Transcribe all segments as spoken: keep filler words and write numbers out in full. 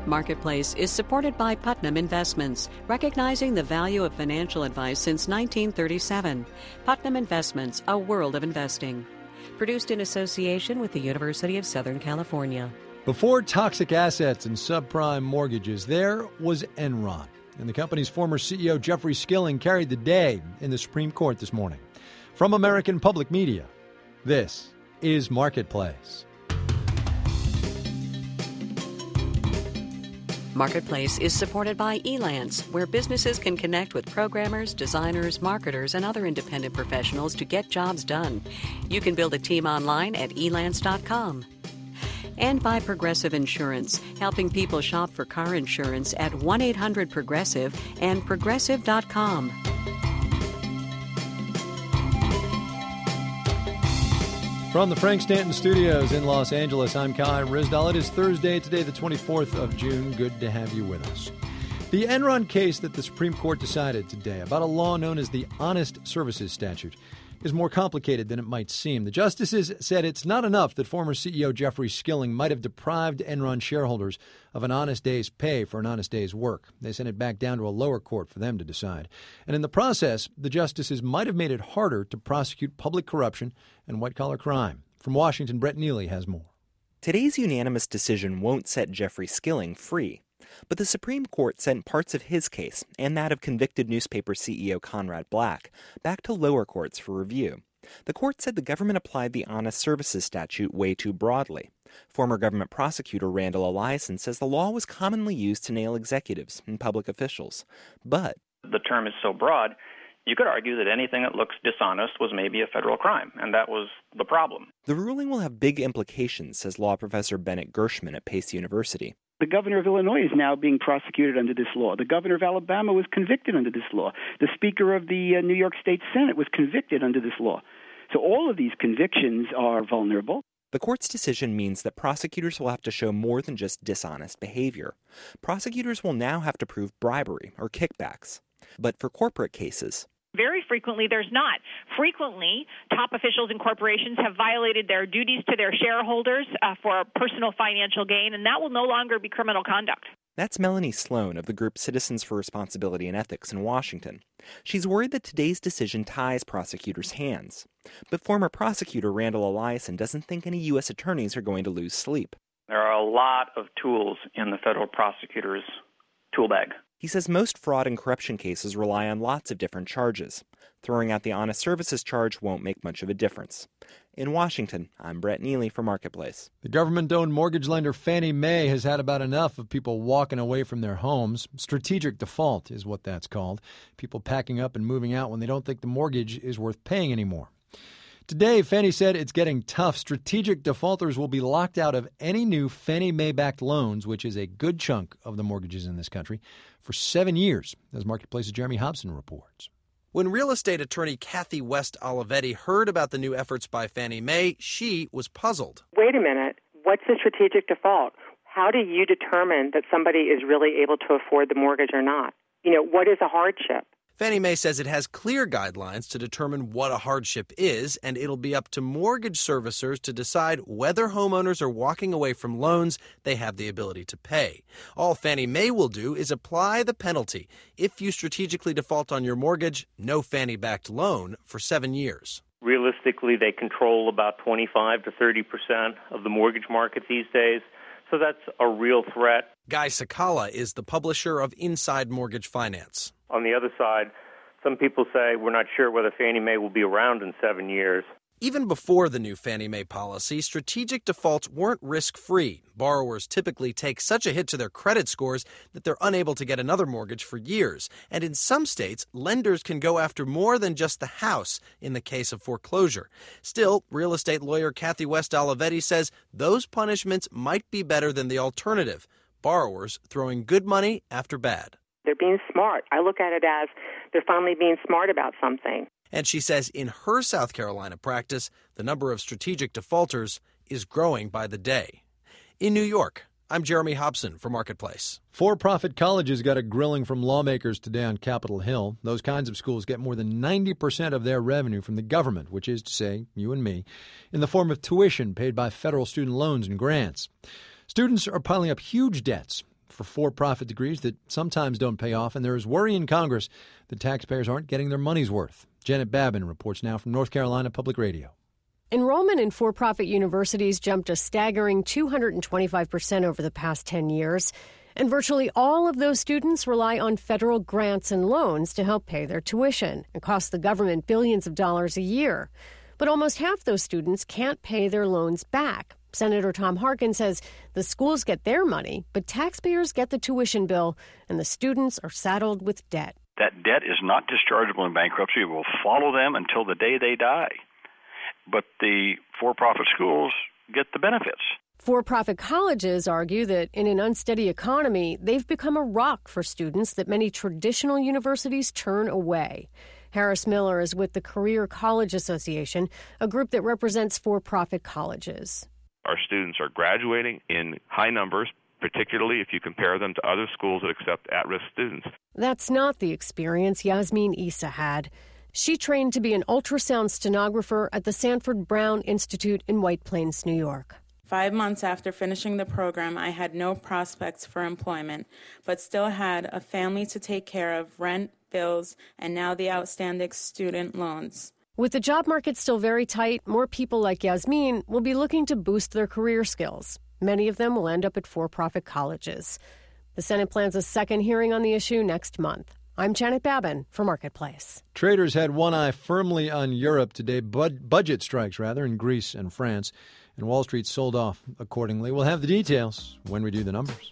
Marketplace is supported by Putnam Investments, recognizing the value of financial advice since nineteen thirty-seven. Putnam Investments, a world of investing. Produced in association with the University of Southern California. Before toxic assets and subprime mortgages, there was Enron. And the company's former C E O, Jeffrey Skilling, carried the day in the Supreme Court this morning. From American Public Media, this is Marketplace. Marketplace is supported by Elance, where businesses can connect with programmers, designers, marketers, and other independent professionals to get jobs done. You can build a team online at elance dot com. And by Progressive Insurance, helping people shop for car insurance at one eight hundred progressive and progressive dot com. From the Frank Stanton Studios in Los Angeles, I'm Kai Ryssdal. It is Thursday, today the twenty-fourth of June. Good to have you with us. The Enron case that the Supreme Court decided today about a law known as the Honest Services Statute is more complicated than it might seem. The justices said it's not enough that former C E O Jeffrey Skilling might have deprived Enron shareholders of an honest day's pay for an honest day's work. They sent it back down to a lower court for them to decide. And in the process, the justices might have made it harder to prosecute public corruption and white-collar crime. From Washington, Brett Neely has more. Today's unanimous decision won't set Jeffrey Skilling free. But the Supreme Court sent parts of his case, and that of convicted newspaper C E O Conrad Black, back to lower courts for review. The court said the government applied the Honest Services Statute way too broadly. Former government prosecutor Randall Eliason says the law was commonly used to nail executives and public officials. But the term is so broad, you could argue that anything that looks dishonest was maybe a federal crime, and that was the problem. The ruling will have big implications, says law professor Bennett Gershman at Pace University. The governor of Illinois is now being prosecuted under this law. The governor of Alabama was convicted under this law. The speaker of the uh, New York State Senate was convicted under this law. So all of these convictions are vulnerable. The court's decision means that prosecutors will have to show more than just dishonest behavior. Prosecutors will now have to prove bribery or kickbacks. But for corporate cases, very frequently, there's not. Frequently, top officials in corporations have violated their duties to their shareholders uh, for personal financial gain, and that will no longer be criminal conduct. That's Melanie Sloan of the group Citizens for Responsibility and Ethics in Washington. She's worried that today's decision ties prosecutors' hands. But former prosecutor Randall Eliason doesn't think any U S attorneys are going to lose sleep. There are a lot of tools in the federal prosecutor's tool bag. He says most fraud and corruption cases rely on lots of different charges. Throwing out the honest services charge won't make much of a difference. In Washington, I'm Brett Neely for Marketplace. The government-owned mortgage lender Fannie Mae has had about enough of people walking away from their homes. Strategic default is what that's called. People packing up and moving out when they don't think the mortgage is worth paying anymore. Today, Fannie said it's getting tough. Strategic defaulters will be locked out of any new Fannie Mae-backed loans, which is a good chunk of the mortgages in this country, for seven years, as Marketplace's Jeremy Hobson reports. When real estate attorney Kathy West Olivetti heard about the new efforts by Fannie Mae, she was puzzled. Wait a minute. What's the strategic default? How do you determine that somebody is really able to afford the mortgage or not? You know, what is a hardship? Fannie Mae says it has clear guidelines to determine what a hardship is, and it'll be up to mortgage servicers to decide whether homeowners are walking away from loans they have the ability to pay. All Fannie Mae will do is apply the penalty. If you strategically default on your mortgage, no Fannie-backed loan for seven years. Realistically, they control about twenty-five to thirty percent of the mortgage market these days, so that's a real threat. Guy Sakala is the publisher of Inside Mortgage Finance. On the other side, some people say we're not sure whether Fannie Mae will be around in seven years. Even before the new Fannie Mae policy, strategic defaults weren't risk-free. Borrowers typically take such a hit to their credit scores that they're unable to get another mortgage for years. And in some states, lenders can go after more than just the house in the case of foreclosure. Still, real estate lawyer Kathy West Olivetti says those punishments might be better than the alternative: borrowers throwing good money after bad. They're being smart. I look at it as they're finally being smart about something. And she says in her South Carolina practice, the number of strategic defaulters is growing by the day. In New York, I'm Jeremy Hobson for Marketplace. For-profit colleges got a grilling from lawmakers today on Capitol Hill. Those kinds of schools get more than ninety percent of their revenue from the government, which is to say, you and me, in the form of tuition paid by federal student loans and grants. Students are piling up huge debts. for for-profit degrees that sometimes don't pay off, and there is worry in Congress that taxpayers aren't getting their money's worth. Janet Babin reports now from North Carolina Public Radio. Enrollment in for-profit universities jumped a staggering two hundred twenty-five percent over the past ten years, and virtually all of those students rely on federal grants and loans to help pay their tuition and cost the government billions of dollars a year. But almost half those students can't pay their loans back. Senator Tom Harkin says the schools get their money, but taxpayers get the tuition bill, and the students are saddled with debt. That debt is not dischargeable in bankruptcy. It will follow them until the day they die. But the for-profit schools get the benefits. For-profit colleges argue that in an unsteady economy, they've become a rock for students that many traditional universities turn away. Harris Miller is with the Career College Association, a group that represents for-profit colleges. Our students are graduating in high numbers, particularly if you compare them to other schools that accept at-risk students. That's not the experience Yasmin Issa had. She trained to be an ultrasound stenographer at the Sanford Brown Institute in White Plains, New York. Five months after finishing the program, I had no prospects for employment, but still had a family to take care of, rent, bills, and now the outstanding student loans. With the job market still very tight, more people like Yasmin will be looking to boost their career skills. Many of them will end up at for-profit colleges. The Senate plans a second hearing on the issue next month. I'm Janet Babin for Marketplace. Traders had one eye firmly on Europe today, bud- budget strikes rather, in Greece and France, and Wall Street sold off accordingly. We'll have the details when we do the numbers.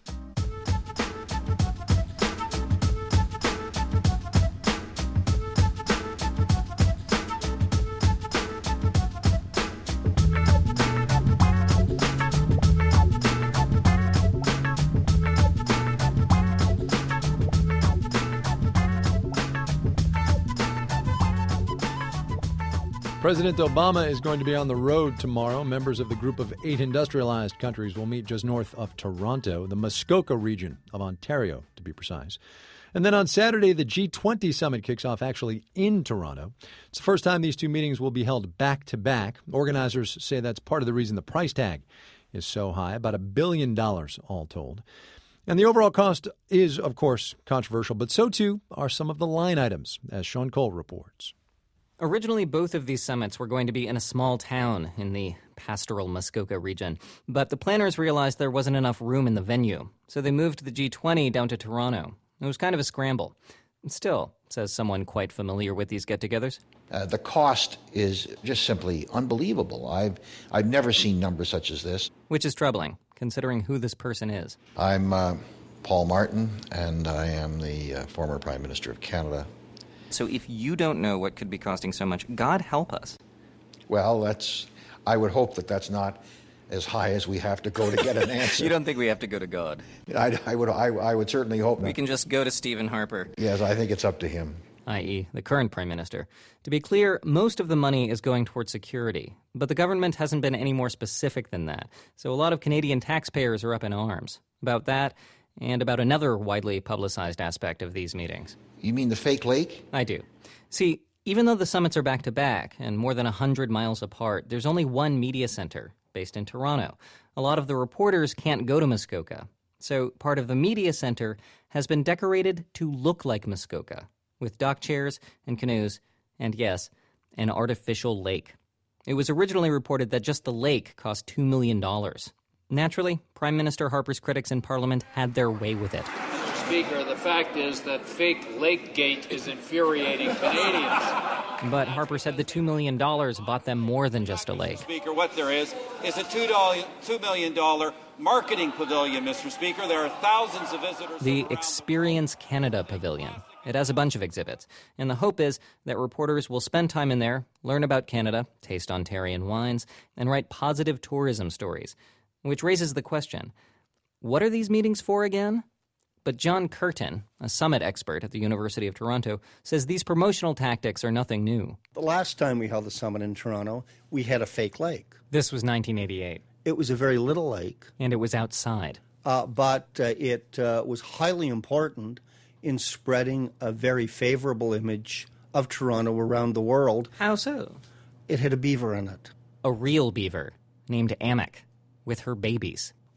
President Obama is going to be on the road tomorrow. Members of the group of eight industrialized countries will meet just north of Toronto, the Muskoka region of Ontario, to be precise. And then on Saturday, the G twenty summit kicks off actually in Toronto. It's the first time these two meetings will be held back-to-back. Organizers say that's part of the reason the price tag is so high, about a billion dollars all told. And the overall cost is, of course, controversial, but so too are some of the line items, as Sean Cole reports. Originally, both of these summits were going to be in a small town in the pastoral Muskoka region, but the planners realized there wasn't enough room in the venue, so they moved the G twenty down to Toronto. It was kind of a scramble. Still, says someone quite familiar with these get-togethers. Uh, the cost is just simply unbelievable. I've I've never seen numbers such as this. Which is troubling, considering who this person is. I'm uh, Paul Martin, and I am the uh, former Prime Minister of Canada. So if you don't know what could be costing so much, God help us. Well, that's. I would hope that that's not as high as we have to go to get an answer. You don't think we have to go to God? I, I would. I, I would certainly hope not. We can just go to Stephen Harper. Yes, I think it's up to him. that is, the current Prime Minister. To be clear, most of the money is going towards security, but the government hasn't been any more specific than that. So a lot of Canadian taxpayers are up in arms about that and about another widely publicized aspect of these meetings. You mean the fake lake? I do. See, even though the summits are back-to-back and more than one hundred miles apart, there's only one media center based in Toronto. A lot of the reporters can't go to Muskoka. So part of the media center has been decorated to look like Muskoka, with dock chairs and canoes and, yes, an artificial lake. It was originally reported that just the lake cost two million dollars. Naturally, Prime Minister Harper's critics in Parliament had their way with it. Mister Speaker, the fact is that fake Lake Gate is infuriating Canadians. But Harper said the two million dollars bought them more than just a lake. Mister Speaker, what there is is a two million dollars marketing pavilion, Mister Speaker. There are thousands of visitors. The Experience Canada Pavilion. It has a bunch of exhibits, and the hope is that reporters will spend time in there, learn about Canada, taste Ontarian wines, and write positive tourism stories. Which raises the question, what are these meetings for again? But John Curtin, a summit expert at the University of Toronto, says these promotional tactics are nothing new. The last time we held a summit in Toronto, we had a fake lake. This was nineteen eighty-eight. It was a very little lake. And it was outside. Uh, but uh, it uh, was highly important in spreading a very favorable image of Toronto around the world. How so? It had a beaver in it. A real beaver named Amek, with her babies.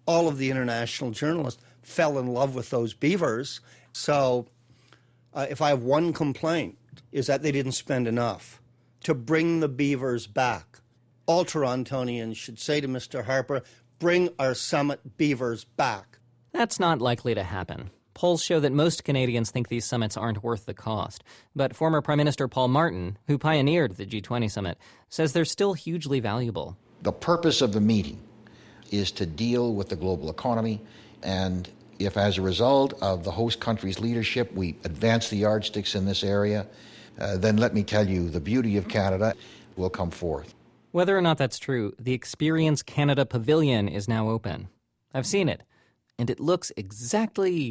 all of the international journalists fell in love with those beavers. So uh, if I have one complaint, is that they didn't spend enough to bring the beavers back. All Torontonians should say to Mister Harper, bring our summit beavers back. That's not likely to happen. Polls show that most Canadians think these summits aren't worth the cost. But former Prime Minister Paul Martin, who pioneered the G twenty summit, says they're still hugely valuable. The purpose of the meeting is to deal with the global economy, and if as a result of the host country's leadership we advance the yardsticks in this area, uh, then let me tell you, the beauty of Canada will come forth. Whether or not that's true, the Experience Canada Pavilion is now open. I've seen it, and it looks exactly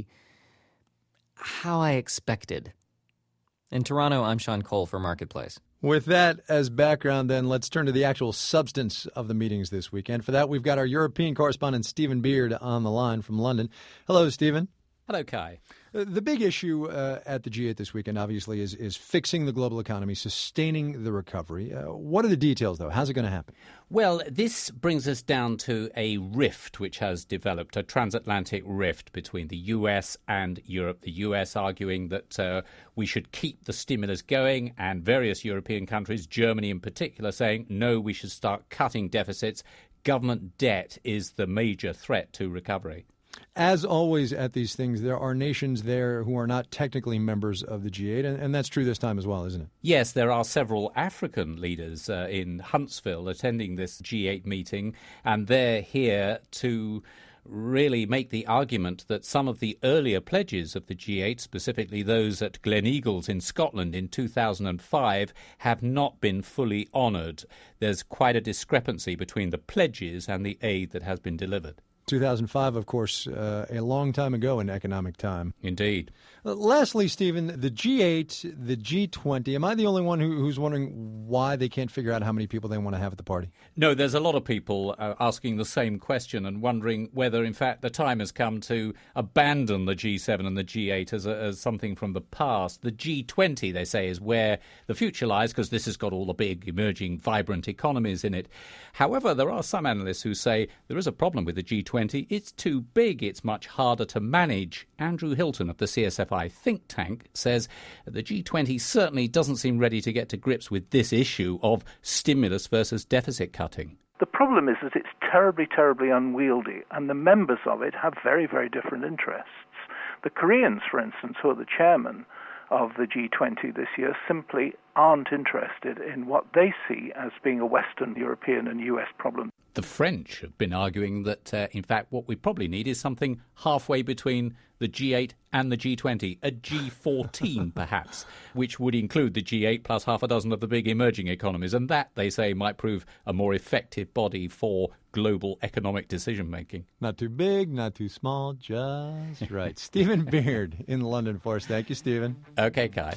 how I expected. In Toronto, I'm Sean Cole for Marketplace. With that as background, then, let's turn to the actual substance of the meetings this weekend. For that, we've got our European correspondent, Stephen Beard, on the line from London. Hello, Stephen. Hello, Kai. Uh, the big issue uh, at the G eight this weekend, obviously, is, is fixing the global economy, sustaining the recovery. Uh, what are the details, though? How's it going to happen? Well, this brings us down to a rift which has developed, a transatlantic rift between the U S and Europe. The U S arguing that uh, we should keep the stimulus going, and various European countries, Germany in particular, saying, no, we should start cutting deficits. Government debt is the major threat to recovery. As always at these things, there are nations there who are not technically members of the G eight, and, and that's true this time as well, isn't it? Yes, there are several African leaders uh, in Huntsville attending this G eight meeting, and they're here to really make the argument that some of the earlier pledges of the G eight, specifically those at Gleneagles in Scotland in two thousand five, have not been fully honoured. There's quite a discrepancy between the pledges and the aid that has been delivered. two thousand five, of course, uh, a long time ago in economic time. Indeed. Uh, lastly, Stephen, the G eight, the G twenty, am I the only one who, who's wondering why they can't figure out how many people they want to have at the party? No, there's a lot of people uh, asking the same question and wondering whether, in fact, the time has come to abandon the G seven and the G eight as, a, as something from the past. The G twenty, they say, is where the future lies, because this has got all the big, emerging, vibrant economies in it. However, there are some analysts who say there is a problem with the G twenty. It's too big. It's much harder to manage. Andrew Hilton of the C S F I think tank says the G twenty certainly doesn't seem ready to get to grips with this issue of stimulus versus deficit cutting. The problem is that it's terribly, terribly unwieldy, and the members of it have very, very different interests. The Koreans, for instance, who are the chairman of the G twenty this year, simply aren't interested in what they see as being a Western European and U S problem. The French have been arguing that, uh, in fact, what we probably need is something halfway between the G eight and the G twenty, a G fourteen perhaps, which would include the G eight plus half a dozen of the big emerging economies. And that, they say, might prove a more effective body for global economic decision-making. Not too big, not too small, just right. Stephen Beard in London for us. Thank you, Stephen. Okay, Kai.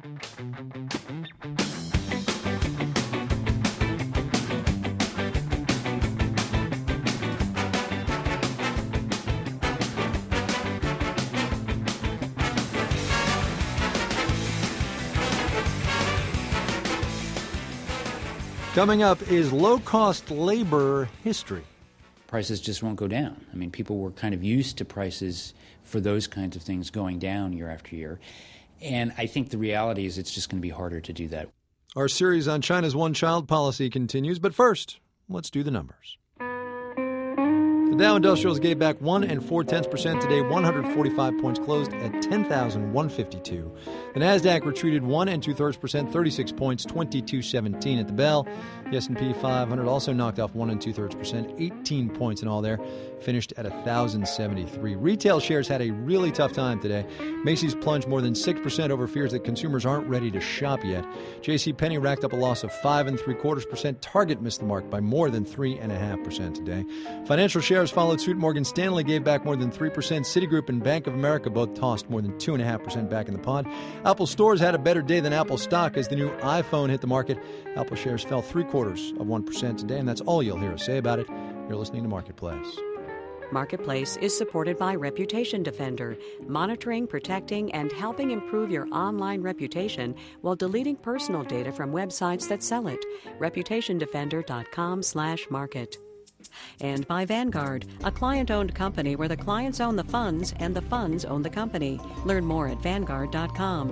Coming up is low-cost labor history. Prices just won't go down. I mean, people were kind of used to prices for those kinds of things going down year after year. And I think the reality is it's just going to be harder to do that. Our series on China's one-child policy continues, but first, let's do the numbers. The Dow Industrials gave back one and four tenths percent today, one hundred forty-five points, closed at ten thousand one hundred fifty-two. The Nasdaq retreated one and two thirds percent, thirty-six points, twenty-two seventeen at the bell. The S and P five hundred also knocked off one and two thirds percent, eighteen points in all there, finished at one thousand seventy-three. Retail shares had a really tough time today. Macy's plunged more than six percent over fears that consumers aren't ready to shop yet. JCPenney racked up a loss of five and three quarters percent. Target missed the mark by more than three and a half percent today. Financial shares followed suit. Morgan Stanley gave back more than three percent. Citigroup and Bank of America both tossed more than two and a half percent back in the pond. Apple stores had a better day than Apple stock as the new iPhone hit the market. Apple shares fell three quarters of one percent today, and that's all you'll hear us say about it. You're listening to Marketplace. Marketplace is supported by Reputation Defender, monitoring, protecting, and helping improve your online reputation while deleting personal data from websites that sell it. reputations defender dot com slash market. And by Vanguard, a client-owned company where the clients own the funds and the funds own the company. Learn more at Vanguard dot com.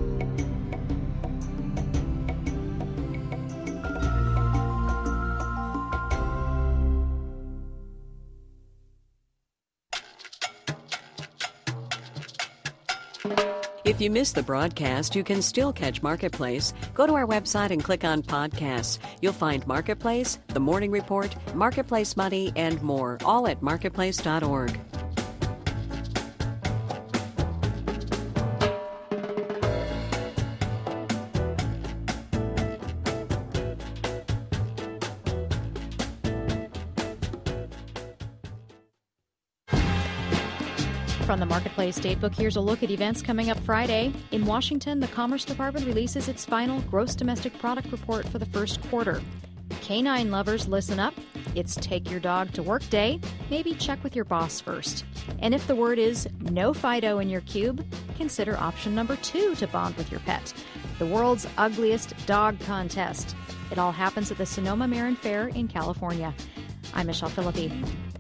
If you missed the broadcast, you can still catch Marketplace. Go to our website and click on podcasts. You'll find Marketplace, The Morning Report, Marketplace Money, and more, all at marketplace dot org. From the Marketplace Datebook, here's a look at events coming up Friday. In Washington, the Commerce Department releases its final Gross Domestic Product Report for the first quarter. Canine lovers, listen up. It's Take Your Dog to Work Day. Maybe check with your boss first. And if the word is no Fido in your cube, consider option number two to bond with your pet. The world's ugliest dog contest. It all happens at the Sonoma Marin Fair in California. I'm Michelle Philippi.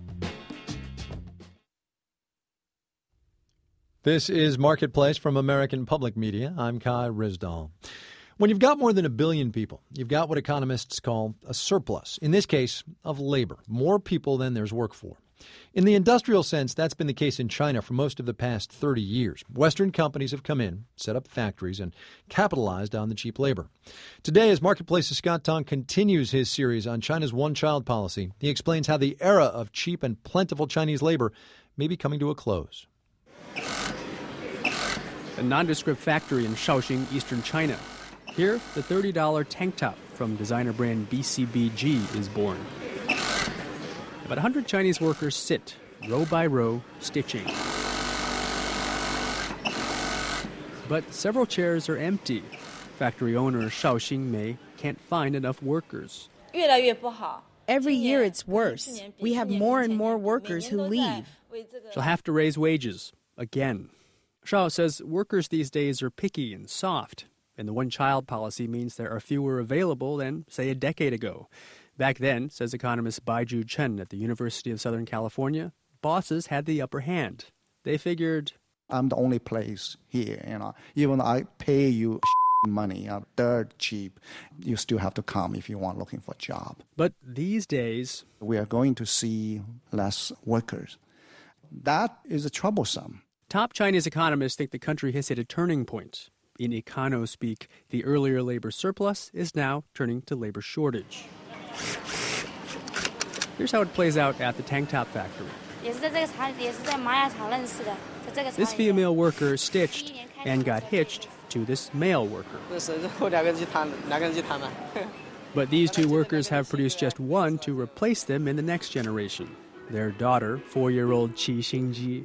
This is Marketplace from American Public Media. I'm Kai Ryssdal. When you've got more than a billion people, you've got what economists call a surplus, in this case, of labor, more people than there's work for. In the industrial sense, that's been the case in China for most of the past thirty years. Western companies have come in, set up factories, and capitalized on the cheap labor. Today, as Marketplace's Scott Tong continues his series on China's one-child policy, he explains how the era of cheap and plentiful Chinese labor may be coming to a close. A nondescript factory in Shaoxing, eastern China. Here, the thirty dollars tank top from designer brand B C B G is born. About one hundred Chinese workers sit, row by row, stitching. But several chairs are empty. Factory owner Shaoxing Mei can't find enough workers. Every year it's worse. We have more and more workers who leave. She'll have to raise wages again. Shao says workers these days are picky and soft, and the one-child policy means there are fewer available than, say, a decade ago. Back then, says economist Baiju Chen at the University of Southern California, bosses had the upper hand. They figured, I'm the only place here, you know, even I pay you money, uh, dirt cheap, you still have to come if you want looking for a job. But these days, we are going to see less workers. That is troublesome. Top Chinese economists think the country has hit a turning point. In econo-speak, the earlier labor surplus is now turning to labor shortage. Here's how it plays out at the tank top factory. This female worker stitched and got hitched to this male worker. But these two workers have produced just one to replace them in the next generation. Their daughter, four-year-old Qi Xingji.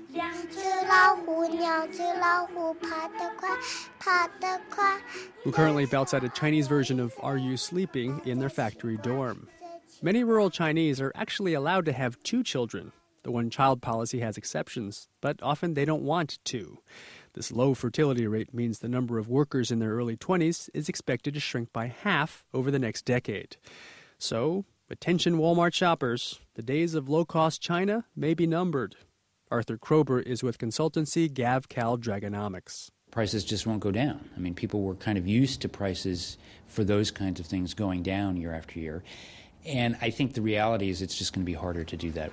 Who currently belts out a Chinese version of Are You Sleeping in their factory dorm. Many rural Chinese are actually allowed to have two children. The one-child policy has exceptions, but often they don't want two. This low fertility rate means the number of workers in their early twenties is expected to shrink by half over the next decade. So, attention Walmart shoppers, the days of low-cost China may be numbered. Arthur Krober is with consultancy GavCal Dragonomics. Prices just won't go down. I mean, people were kind of used to prices for those kinds of things going down year after year. And I think the reality is it's just going to be harder to do that.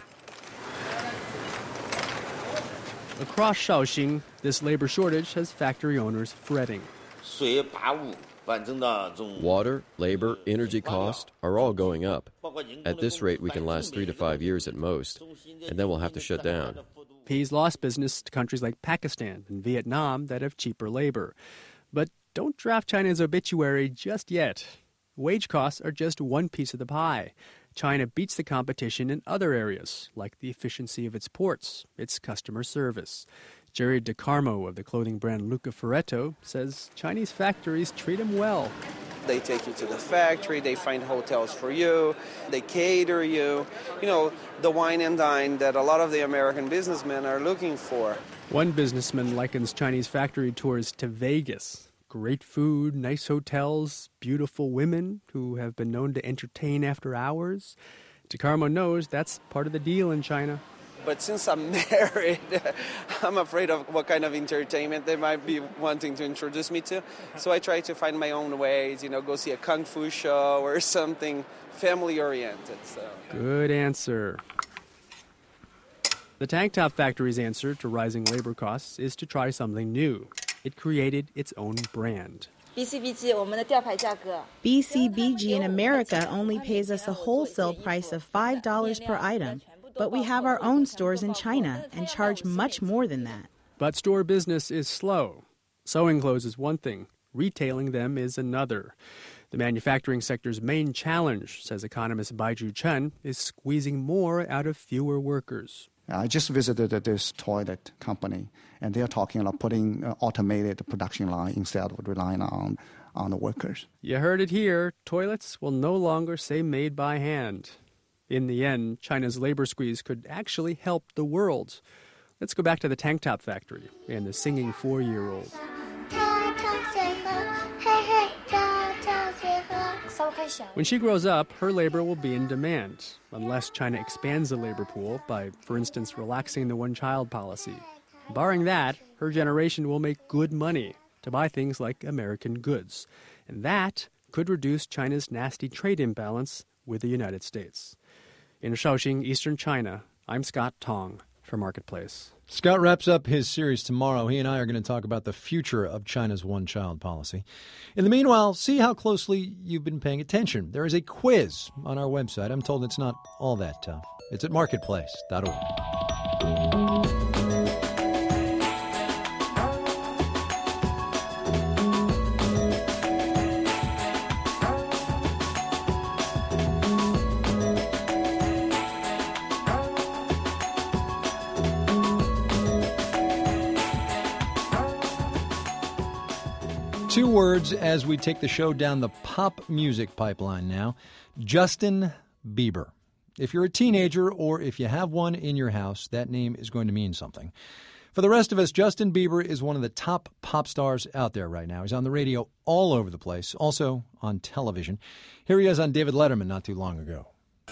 Across Shaoxing, this labor shortage has factory owners fretting. Water, labor, energy cost are all going up. At this rate, we can last three to five years at most, and then we'll have to shut down. He's lost business to countries like Pakistan and Vietnam that have cheaper labor. But don't draft China's obituary just yet. Wage costs are just one piece of the pie. China beats the competition in other areas, like the efficiency of its ports, its customer service. Jerry DeCarmo of the clothing brand Luca Ferretto says Chinese factories treat him well. They take you to the factory, they find hotels for you, they cater you. You know, the wine and dine that a lot of the American businessmen are looking for. One businessman likens Chinese factory tours to Vegas. Great food, nice hotels, beautiful women who have been known to entertain after hours. DeCarmo knows that's part of the deal in China. But since I'm married, I'm afraid of what kind of entertainment they might be wanting to introduce me to. So I try to find my own ways, you know, go see a kung fu show or something family-oriented. So. Good answer. The Tank Top Factory's answer to rising labor costs is to try something new. It created its own brand. B C B G in America only pays us a wholesale price of five dollars per item, but we have our own stores in China and charge much more than that. But store business is slow. Sewing clothes is one thing, retailing them is another. The manufacturing sector's main challenge, says economist Baiju Chen, is squeezing more out of fewer workers. I just visited this toilet company, and they're talking about putting uh, automated production line instead of relying on, on the workers. You heard it here. Toilets will no longer say made by hand. In the end, China's labor squeeze could actually help the world. Let's go back to the Tank Top Factory and the singing four-year-old. When she grows up, her labor will be in demand, unless China expands the labor pool by, for instance, relaxing the one-child policy. Barring that, her generation will make good money to buy things like American goods. And that could reduce China's nasty trade imbalance with the United States. In Shaoxing, eastern China, I'm Scott Tong for Marketplace. Scott wraps up his series tomorrow. He and I are going to talk about the future of China's one-child policy. In the meanwhile, see how closely you've been paying attention. There is a quiz on our website. I'm told it's not all that tough. It's at marketplace dot org. Two words as we take the show down the pop music pipeline now. Justin Bieber. If you're a teenager or if you have one in your house, that name is going to mean something. For the rest of us, Justin Bieber is one of the top pop stars out there right now. He's on the radio all over the place, also on television. Here he is on David Letterman not too long ago.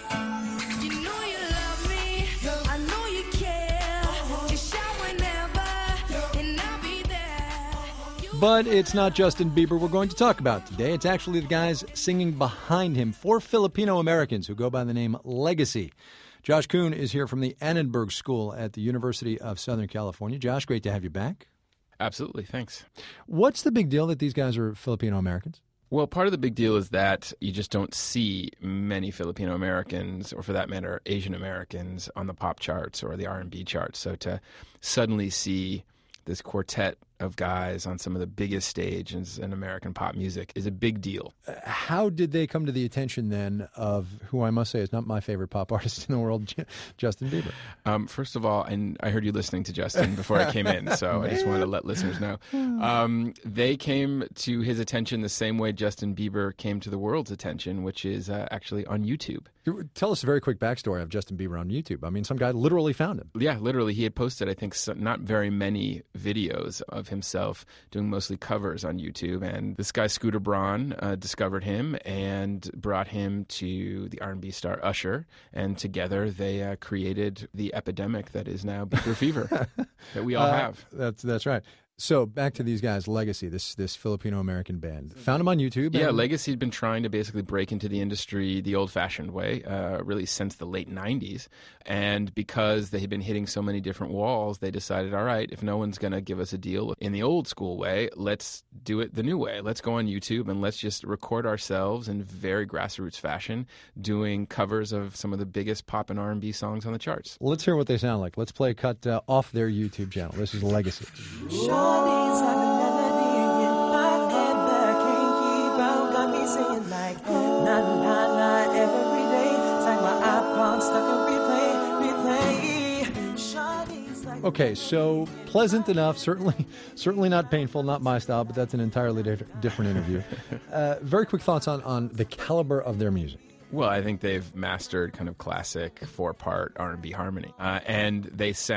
But it's not Justin Bieber we're going to talk about today. It's actually the guys singing behind him, four Filipino Americans who go by the name Legacy. Josh Kuhn is here from the Annenberg School at the University of Southern California. Josh, great to have you back. Absolutely, thanks. What's the big deal that these guys are Filipino Americans? Well, part of the big deal is that you just don't see many Filipino Americans, or for that matter, Asian Americans, on the pop charts or the R and B charts. So to suddenly see this quartet of guys on some of the biggest stages in American pop music is a big deal. How did they come to the attention then of who I must say is not my favorite pop artist in the world, Justin Bieber? Um, first of all, and I heard you listening to Justin before I came in, so I just wanted to let listeners know. Um, they came to his attention the same way Justin Bieber came to the world's attention, which is uh, actually on YouTube. Tell us a very quick backstory of Justin Bieber on YouTube. I mean, some guy literally found him. Yeah, literally. He had posted, I think, not very many videos of himself doing mostly covers on YouTube. And this guy, Scooter Braun, uh, discovered him and brought him to the R and B star Usher. And together they uh, created the epidemic that is now Bieber fever that we all uh, have. That's that's right. So back to these guys, Legacy, this this Filipino-American band. Found them on YouTube. Yeah, Legacy had been trying to basically break into the industry the old-fashioned way, uh, really since the late nineties. And because they had been hitting so many different walls, they decided, all right, if no one's going to give us a deal in the old-school way, let's do it the new way. Let's go on YouTube and let's just record ourselves in very grassroots fashion doing covers of some of the biggest pop and R and B songs on the charts. Let's hear what they sound like. Let's play a cut uh, off their YouTube channel. This is Legacy. Shawty's like a melody in my head that I can't keep out. Got me singing like na na na every day. It's like my iPod stuck in replay, replay. Shawty's like. Okay, so pleasant enough. Certainly, certainly not painful. Not my style, but that's an entirely di- different interview. Uh, very quick thoughts on on the caliber of their music. Well, I think they've mastered kind of classic four-part R and B harmony. Uh, and they sound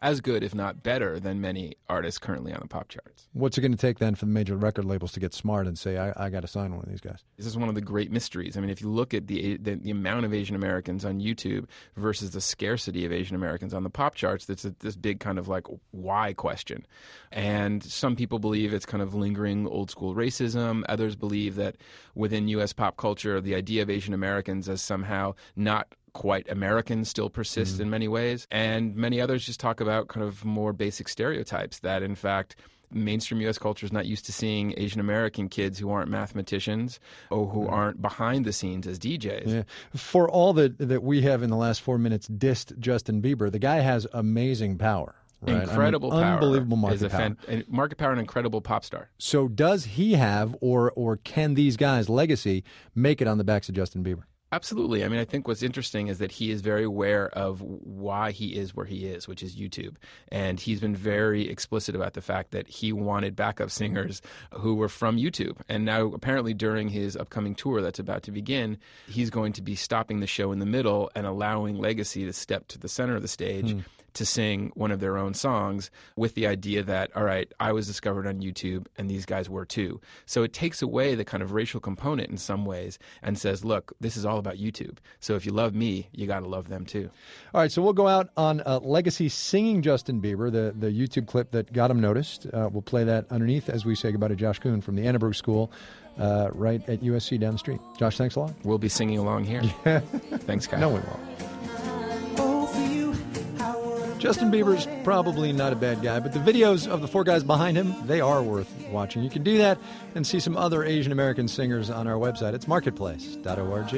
as good, if not better, than many artists currently on the pop charts. What's it going to take then for the major record labels to get smart and say, I, I got to sign one of these guys? This is one of the great mysteries. I mean, if you look at the, the the amount of Asian Americans on YouTube versus the scarcity of Asian Americans on the pop charts, that's a, this big kind of like why question. And some people believe it's kind of lingering old school racism. Others believe that within U S pop culture, the idea of Asian Americans as somehow not quite American still persists mm. in many ways. And many others just talk about kind of more basic stereotypes that, in fact, mainstream U S culture is not used to seeing Asian American kids who aren't mathematicians or who aren't behind the scenes as D Js. Yeah. For all that, that we have in the last four minutes dissed Justin Bieber, the guy has amazing power. Right? Incredible I mean, power. Unbelievable market is a power. Fan, market power, an incredible pop star. So does he have, or or can these guys' legacy make it on the backs of Justin Bieber? Absolutely. I mean, I think what's interesting is that he is very aware of why he is where he is, which is YouTube. And he's been very explicit about the fact that he wanted backup singers who were from YouTube. And now, apparently, during his upcoming tour that's about to begin, he's going to be stopping the show in the middle and allowing Legacy to step to the center of the stage hmm. to sing one of their own songs with the idea that, all right, I was discovered on YouTube and these guys were too. So it takes away the kind of racial component in some ways and says, look, this is all about YouTube. So if you love me, you got to love them too. All right, so we'll go out on uh, Legacy singing Justin Bieber, the, the YouTube clip that got him noticed. Uh, we'll play that underneath as we say goodbye to Josh Kuhn from the Annenberg School uh, right at U S C down the street. Josh, thanks a lot. We'll be singing along here. Yeah. Thanks, Kai. No, we won't. Justin Bieber's probably not a bad guy, but the videos of the four guys behind him, they are worth watching. You can do that and see some other Asian American singers on our website. It's marketplace dot org.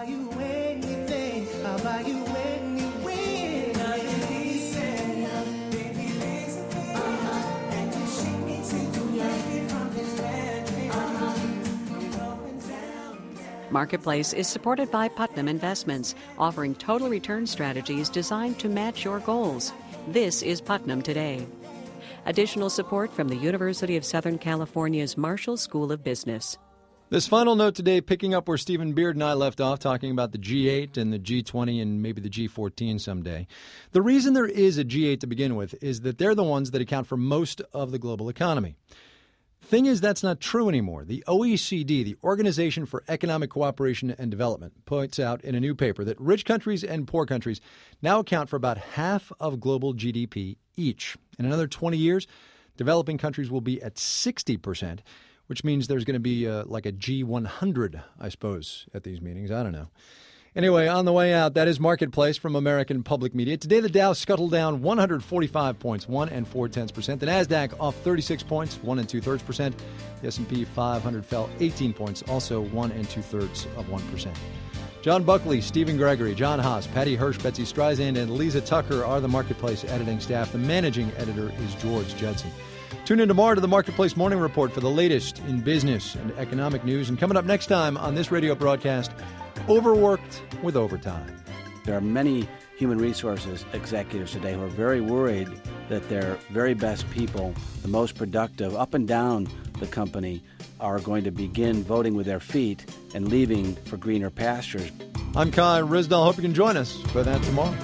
Marketplace is supported by Putnam Investments, offering total return strategies designed to match your goals. This is Putnam Today. Additional support from the University of Southern California's Marshall School of Business. This final note today, picking up where Stephen Beard and I left off, talking about the G eight and the G twenty and maybe the G fourteen someday. The reason there is a G eight to begin with is that they're the ones that account for most of the global economy. Thing is, that's not true anymore. The O E C D, the Organization for Economic Cooperation and Development, points out in a new paper that rich countries and poor countries now account for about half of global G D P each. In another twenty years, developing countries will be at sixty percent, which means there's going to be uh, like a G one hundred, I suppose, at these meetings. I don't know. Anyway, on the way out, that is Marketplace from American Public Media. Today, the Dow scuttled down one hundred forty-five points, one and four tenths percent. The Nasdaq off thirty-six points, one and two thirds percent. The S and P five hundred fell eighteen points, also one and two thirds of one percent. John Buckley, Stephen Gregory, John Haas, Patty Hirsch, Betsy Streisand, and Lisa Tucker are the Marketplace editing staff. The managing editor is George Judson. Tune in tomorrow to the Marketplace Morning Report for the latest in business and economic news. And coming up next time on this radio broadcast, overworked with overtime. There are many human resources executives today who are very worried that their very best people, the most productive up and down the company, are going to begin voting with their feet and leaving for greener pastures. I'm Kai Ryssdal. Hope you can join us for that tomorrow.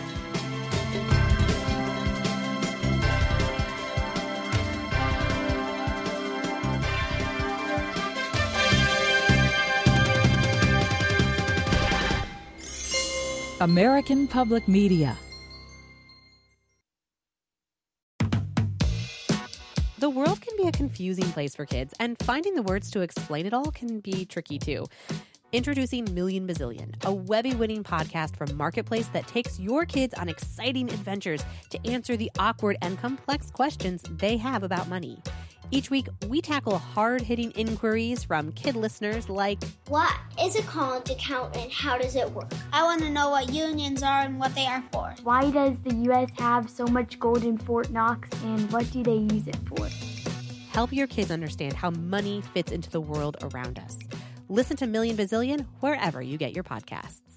American Public Media. The world can be a confusing place for kids, and finding the words to explain it all can be tricky too. Introducing Million Bazillion, a Webby-winning podcast from Marketplace that takes your kids on exciting adventures to answer the awkward and complex questions they have about money. Each week, we tackle hard-hitting inquiries from kid listeners like, what is a college account and how does it work? I want to know what unions are and what they are for. Why does the U S have so much gold in Fort Knox and what do they use it for? Help your kids understand how money fits into the world around us. Listen to Million Bazillion wherever you get your podcasts.